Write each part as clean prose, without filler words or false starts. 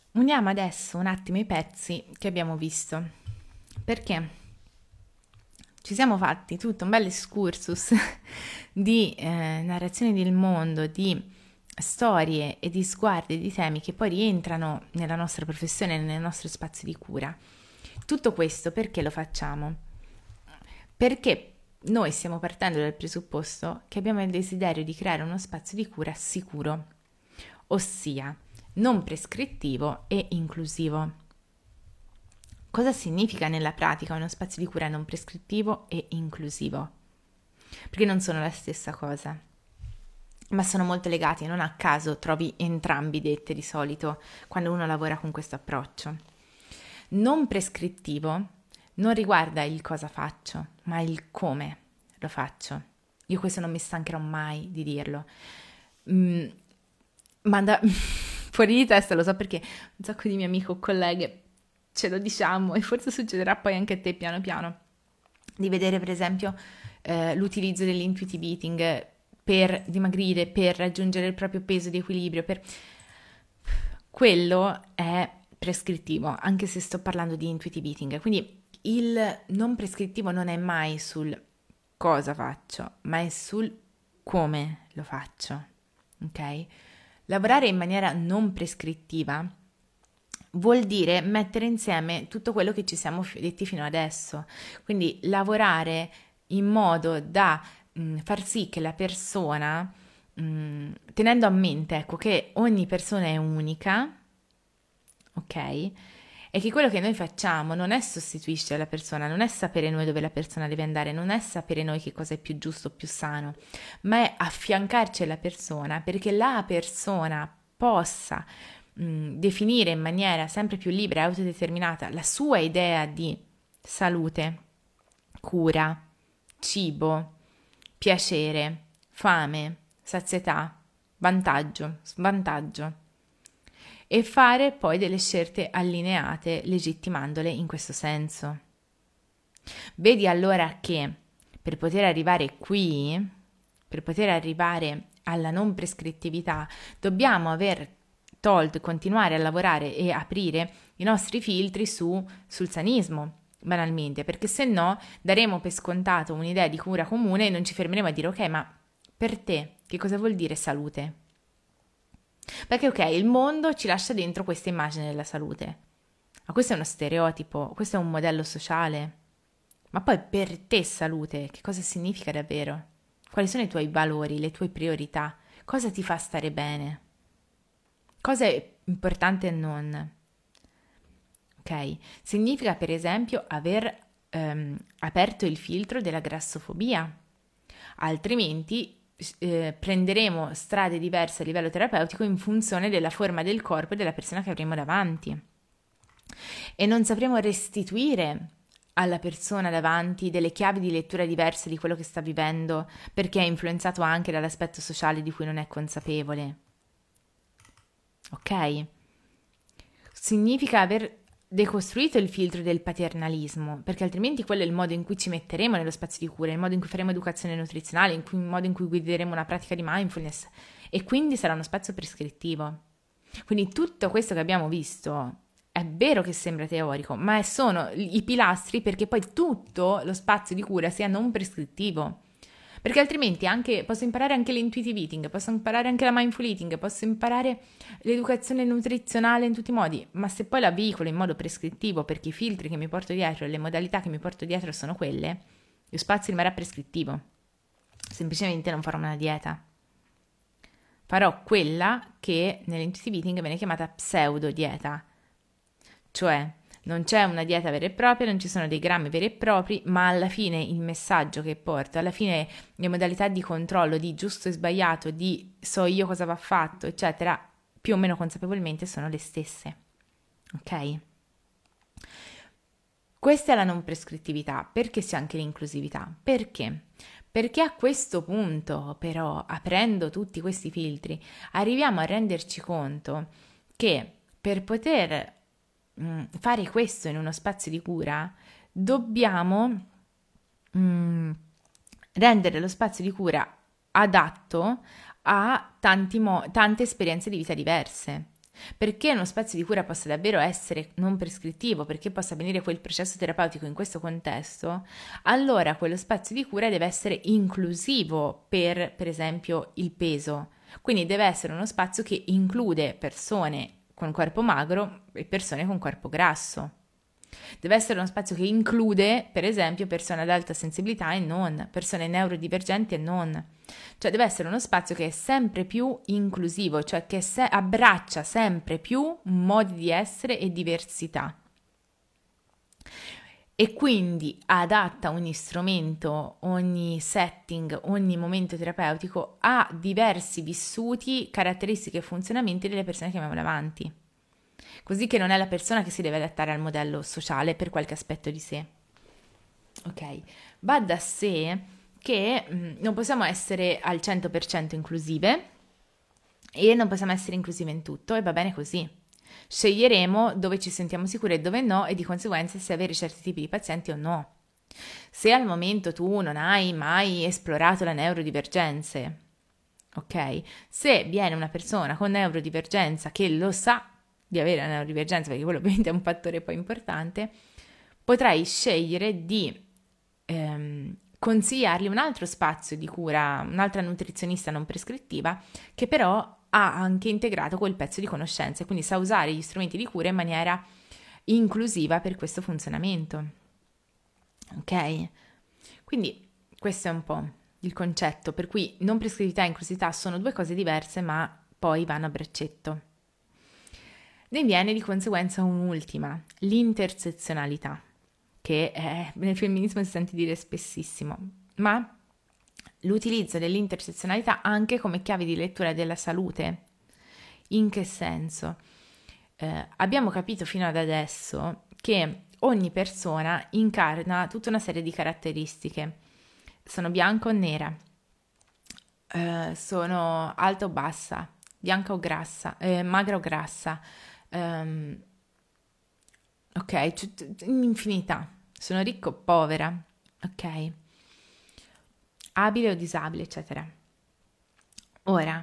Uniamo adesso un attimo i pezzi che abbiamo visto, perché ci siamo fatti tutto un bel excursus di narrazioni del mondo, di storie e di sguardi e di temi che poi rientrano nella nostra professione, nel nostro spazio di cura. Tutto questo perché lo facciamo? Perché noi stiamo partendo dal presupposto che abbiamo il desiderio di creare uno spazio di cura sicuro, ossia non prescrittivo e inclusivo. Cosa significa nella pratica uno spazio di cura non prescrittivo e inclusivo? Perché non sono la stessa cosa, ma sono molto legati, non a caso trovi entrambi dette di solito quando uno lavora con questo approccio. Non prescrittivo non riguarda il cosa faccio, ma il come lo faccio. Io questo non mi stancherò mai di dirlo. Mm, manda fuori di testa, lo so perché un sacco di miei amici o colleghe ce lo diciamo e forse succederà poi anche a te piano piano di vedere per esempio l'utilizzo dell'intuitive eating per dimagrire, per raggiungere il proprio peso di equilibrio, per... quello è prescrittivo, anche se sto parlando di intuitive eating. Quindi il non prescrittivo non è mai sul cosa faccio, ma è sul come lo faccio, ok? Lavorare in maniera non prescrittiva vuol dire mettere insieme tutto quello che ci siamo detti fino adesso, quindi lavorare in modo da far sì che la persona, tenendo a mente ecco, che ogni persona è unica, ok? E che quello che noi facciamo non è sostituisce alla persona, non è sapere noi dove la persona deve andare, non è sapere noi che cosa è più giusto o più sano, ma è affiancarci alla persona perché la persona possa definire in maniera sempre più libera e autodeterminata la sua idea di salute, cura, cibo, piacere, fame, sazietà, vantaggio, svantaggio e fare poi delle scelte allineate legittimandole in questo senso. Vedi allora che per poter arrivare qui, per poter arrivare alla non prescrittività, dobbiamo aver tolto, continuare a lavorare e aprire i nostri filtri sul sanismo, banalmente, perché se no daremo per scontato un'idea di cura comune e non ci fermeremo a dire ok, ma per te che cosa vuol dire salute? Perché ok, il mondo ci lascia dentro questa immagine della salute, ma questo è uno stereotipo, questo è un modello sociale. Ma poi per te salute, che cosa significa davvero? Quali sono i tuoi valori, le tue priorità? Cosa ti fa stare bene? Cosa è importante e non? Ok? Significa per esempio aver aperto il filtro della grassofobia, altrimenti prenderemo strade diverse a livello terapeutico in funzione della forma del corpo e della persona che avremo davanti e non sapremo restituire alla persona davanti delle chiavi di lettura diverse di quello che sta vivendo perché è influenzato anche dall'aspetto sociale di cui non è consapevole. Ok? Significa aver decostruito il filtro del paternalismo, perché altrimenti quello è il modo in cui ci metteremo nello spazio di cura, il modo in cui faremo educazione nutrizionale, il modo in cui guideremo una pratica di mindfulness e quindi sarà uno spazio prescrittivo. Quindi tutto questo che abbiamo visto è vero che sembra teorico, ma sono i pilastri perché poi tutto lo spazio di cura sia non prescrittivo. Perché altrimenti posso imparare anche l'intuitive eating, posso imparare anche la mindful eating, posso imparare l'educazione nutrizionale in tutti i modi, ma se poi la veicolo in modo prescrittivo perché i filtri che mi porto dietro e le modalità che mi porto dietro sono quelle, lo spazio rimarrà prescrittivo. Semplicemente non farò una dieta. Farò quella che nell'intuitive eating viene chiamata pseudo dieta, cioè non c'è una dieta vera e propria, non ci sono dei grammi veri e propri, ma alla fine il messaggio che porto, alla fine le modalità di controllo di giusto e sbagliato, di so io cosa va fatto, eccetera, più o meno consapevolmente sono le stesse. Ok? Questa è la non prescrittività. Perché c'è anche l'inclusività? Perché? Perché a questo punto, però, aprendo tutti questi filtri, arriviamo a renderci conto che per poter fare questo in uno spazio di cura, dobbiamo rendere lo spazio di cura adatto a tante esperienze di vita diverse. Perché uno spazio di cura possa davvero essere non prescrittivo, perché possa avvenire quel processo terapeutico in questo contesto, allora quello spazio di cura deve essere inclusivo per esempio, il peso. Quindi deve essere uno spazio che include persone con corpo magro e persone con corpo grasso. Deve essere uno spazio che include, per esempio, persone ad alta sensibilità e non, persone neurodivergenti e non. Cioè deve essere uno spazio che è sempre più inclusivo, cioè che abbraccia sempre più modi di essere e diversità. E quindi adatta ogni strumento, ogni setting, ogni momento terapeutico a diversi vissuti, caratteristiche e funzionamenti delle persone che abbiamo davanti. Così che non è la persona che si deve adattare al modello sociale per qualche aspetto di sé. Ok, va da sé che non possiamo essere al 100% inclusive e non possiamo essere inclusive in tutto e va bene così. Sceglieremo dove ci sentiamo sicuri e dove no e di conseguenza se avere certi tipi di pazienti o no. Se al momento tu non hai mai esplorato le neurodivergenze, ok? Se viene una persona con neurodivergenza che lo sa di avere la neurodivergenza, perché quello ovviamente è un fattore poi importante, potrai scegliere di consigliargli un altro spazio di cura, un'altra nutrizionista non prescrittiva, che però ha anche integrato quel pezzo di conoscenza e quindi sa usare gli strumenti di cura in maniera inclusiva per questo funzionamento. Ok? Quindi questo è un po' il concetto, per cui non prescrittività e inclusività sono due cose diverse, ma poi vanno a braccetto. Ne viene di conseguenza un'ultima, l'intersezionalità, che nel femminismo si sente dire spessissimo, ma l'utilizzo dell'intersezionalità anche come chiave di lettura della salute. In che senso? Abbiamo capito fino ad adesso che ogni persona incarna tutta una serie di caratteristiche. Sono bianca o nera, sono alta o bassa, bianca o grassa, magra o grassa, ok, un'infinità. Sono ricca o povera, ok, abile o disabile, eccetera. Ora,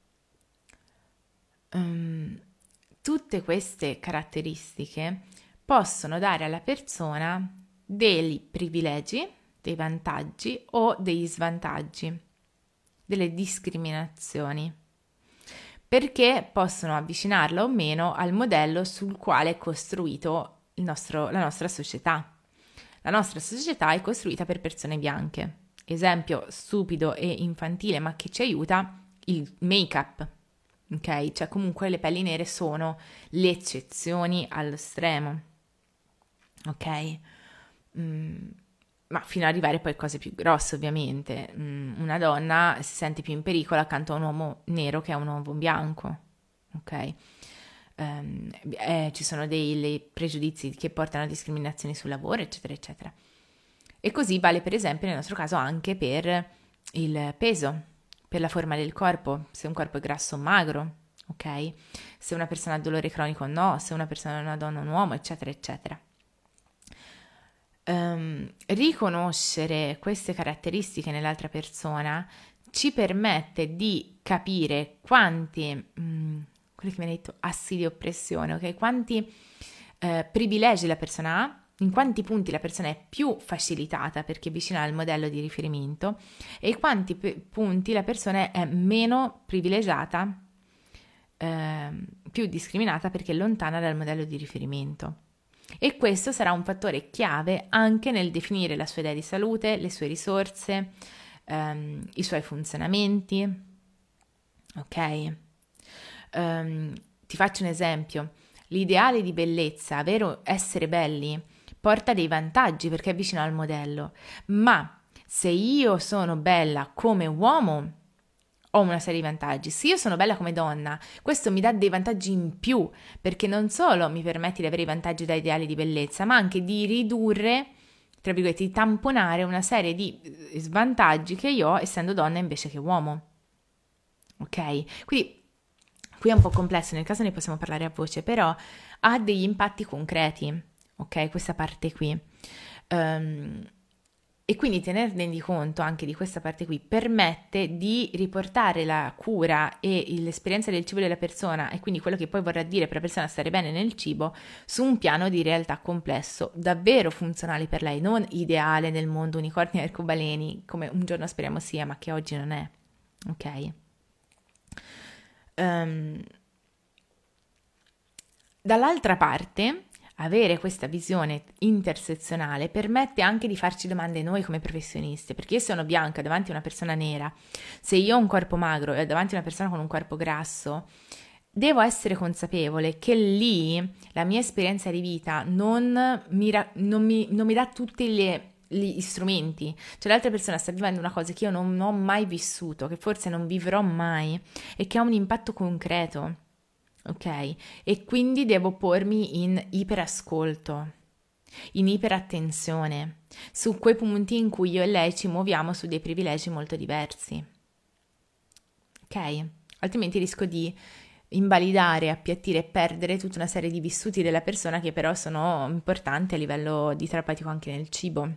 tutte queste caratteristiche possono dare alla persona dei privilegi, dei vantaggi o degli svantaggi, delle discriminazioni, perché possono avvicinarla o meno al modello sul quale è costruito la nostra società. La nostra società è costruita per persone bianche. Esempio stupido e infantile, ma che ci aiuta, il make-up. Ok? Cioè comunque le pelli nere sono le eccezioni allo stremo. Ok? Ma fino ad arrivare poi a cose più grosse, ovviamente. Una donna si sente più in pericolo accanto a un uomo nero che a un uomo bianco. Ok? Ci sono dei pregiudizi che portano a discriminazioni sul lavoro, eccetera, eccetera. E così vale per esempio nel nostro caso anche per il peso, per la forma del corpo, se un corpo è grasso o magro, ok? Se una persona ha dolore cronico o no, se una persona è una donna o un uomo, eccetera, eccetera. Riconoscere queste caratteristiche nell'altra persona ci permette di capire quanti, quello che mi hai detto, assi di oppressione, ok? Quanti privilegi la persona ha, in quanti punti la persona è più facilitata perché è vicina al modello di riferimento e quanti punti la persona è meno privilegiata, più discriminata perché è lontana dal modello di riferimento. E questo sarà un fattore chiave anche nel definire la sua idea di salute, le sue risorse, i suoi funzionamenti. Ok? Ti faccio un esempio. L'ideale di bellezza, essere belli, porta dei vantaggi perché è vicino al modello, ma se io sono bella come uomo, ho una serie di vantaggi. Se io sono bella come donna, questo mi dà dei vantaggi in più, perché non solo mi permette di avere i vantaggi da ideali di bellezza, ma anche di ridurre, tra virgolette, di tamponare una serie di svantaggi che io ho essendo donna invece che uomo. Ok? Quindi qui è un po' complesso, nel caso ne possiamo parlare a voce, però ha degli impatti concreti, ok? Questa parte qui. E quindi tenerne di conto anche di questa parte qui permette di riportare la cura e l'esperienza del cibo della persona, e quindi quello che poi vorrà dire per la persona stare bene nel cibo, su un piano di realtà complesso, davvero funzionale per lei, non ideale nel mondo unicorni e arcobaleni, come un giorno speriamo sia, ma che oggi non è. Ok? Dall'altra parte, avere questa visione intersezionale permette anche di farci domande noi come professioniste, perché io sono bianca davanti a una persona nera, se io ho un corpo magro e davanti a una persona con un corpo grasso, devo essere consapevole che lì la mia esperienza di vita non mi dà tutti gli strumenti, cioè l'altra persona sta vivendo una cosa che io non ho mai vissuto, che forse non vivrò mai e che ha un impatto concreto. Ok? E quindi devo pormi in iperascolto, in iperattenzione, su quei punti in cui io e lei ci muoviamo su dei privilegi molto diversi. Ok? Altrimenti rischio di invalidare, appiattire e perdere tutta una serie di vissuti della persona che però sono importanti a livello di terapeutico anche nel cibo.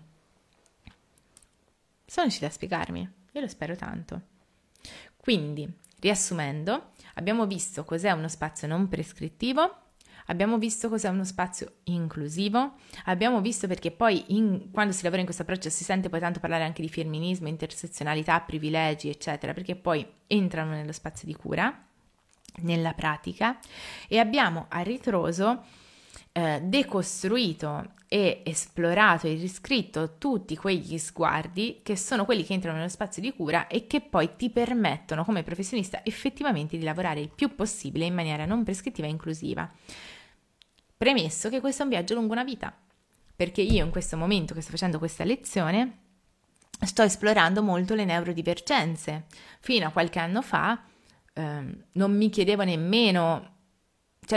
Sono riuscita a spiegarmi? Io lo spero tanto. Quindi, riassumendo, abbiamo visto cos'è uno spazio non prescrittivo, abbiamo visto cos'è uno spazio inclusivo, abbiamo visto perché poi quando si lavora in questo approccio si sente poi tanto parlare anche di femminismo, intersezionalità, privilegi, eccetera, perché poi entrano nello spazio di cura, nella pratica, e abbiamo a ritroso decostruito e esplorato e riscritto tutti quegli sguardi che sono quelli che entrano nello spazio di cura e che poi ti permettono come professionista effettivamente di lavorare il più possibile in maniera non prescrittiva e inclusiva. Premesso che questo è un viaggio lungo una vita, perché io in questo momento che sto facendo questa lezione sto esplorando molto le neurodivergenze. Fino a qualche anno fa non mi chiedevo nemmeno, cioè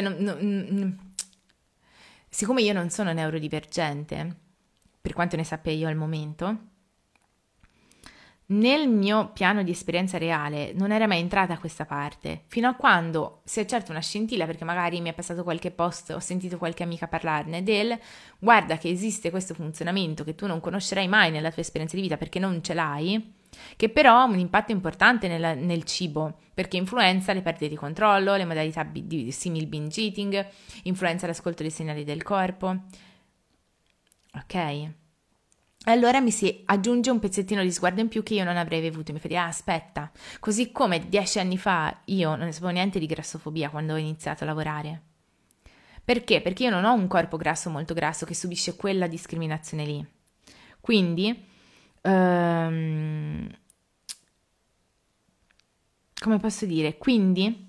siccome io non sono neurodivergente, per quanto ne sappia io al momento, nel mio piano di esperienza reale non era mai entrata questa parte, fino a quando si è certo una scintilla, perché magari mi è passato qualche post, ho sentito qualche amica parlarne, guarda che esiste questo funzionamento che tu non conoscerai mai nella tua esperienza di vita perché non ce l'hai, che però ha un impatto importante nel cibo, perché influenza le perdite di controllo, le modalità di simil binge eating, influenza l'ascolto dei segnali del corpo. Ok? Allora mi si aggiunge un pezzettino di sguardo in più che io non avrei avuto. Mi fa dire, aspetta, così come 10 anni fa io non ne sapevo niente di grassofobia quando ho iniziato a lavorare. Perché? Perché io non ho un corpo grasso molto grasso che subisce quella discriminazione lì. Quindi, come posso dire? Quindi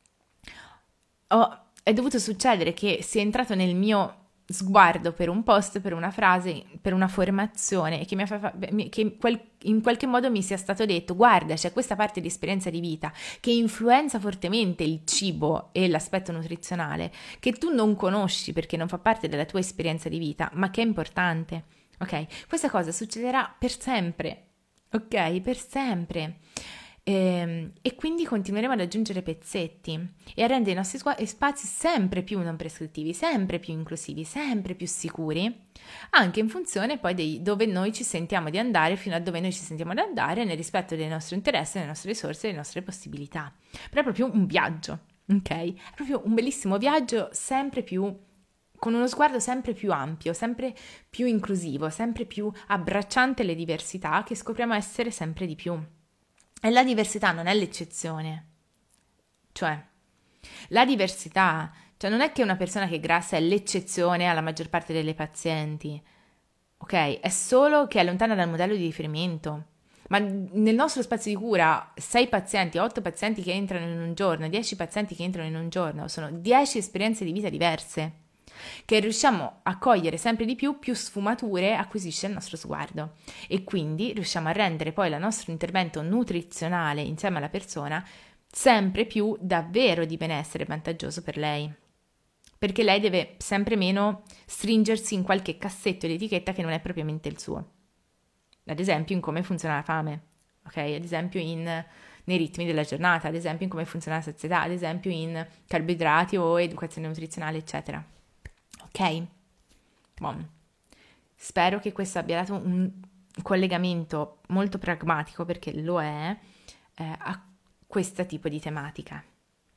è dovuto succedere che sia entrato nel mio sguardo per un post, per una frase, per una formazione e che, in qualche modo mi sia stato detto guarda c'è questa parte di esperienza di vita che influenza fortemente il cibo e l'aspetto nutrizionale che tu non conosci perché non fa parte della tua esperienza di vita ma che è importante, ok? Questa cosa succederà per sempre, ok? Per sempre. E quindi continueremo ad aggiungere pezzetti e a rendere i nostri spazi sempre più non prescrittivi, sempre più inclusivi, sempre più sicuri, anche in funzione poi di dove noi ci sentiamo di andare, fino a dove noi ci sentiamo di andare, nel rispetto dei nostri interessi, delle nostre risorse, delle nostre possibilità. Però è proprio un viaggio, ok? È proprio un bellissimo viaggio, sempre più con uno sguardo sempre più ampio, sempre più inclusivo, sempre più abbracciante le diversità che scopriamo essere sempre di più. E la diversità non è l'eccezione, cioè la diversità, cioè non è che una persona che è grassa è l'eccezione alla maggior parte delle pazienti, ok? È solo che è lontana dal modello di riferimento. Ma nel nostro spazio di cura, 6 pazienti, 8 pazienti che entrano in un giorno, 10 pazienti che entrano in un giorno, sono 10 esperienze di vita diverse che riusciamo a cogliere sempre di più sfumature acquisisce il nostro sguardo e quindi riusciamo a rendere poi il nostro intervento nutrizionale insieme alla persona sempre più davvero di benessere vantaggioso per lei. Perché lei deve sempre meno stringersi in qualche cassetto di etichetta che non è propriamente il suo. Ad esempio in come funziona la fame, ok? Ad esempio nei ritmi della giornata, ad esempio in come funziona la sazietà, ad esempio in carboidrati o educazione nutrizionale, eccetera. Ok? Bon. Spero che questo abbia dato collegamento molto pragmatico, perché lo è, a questo tipo di tematica.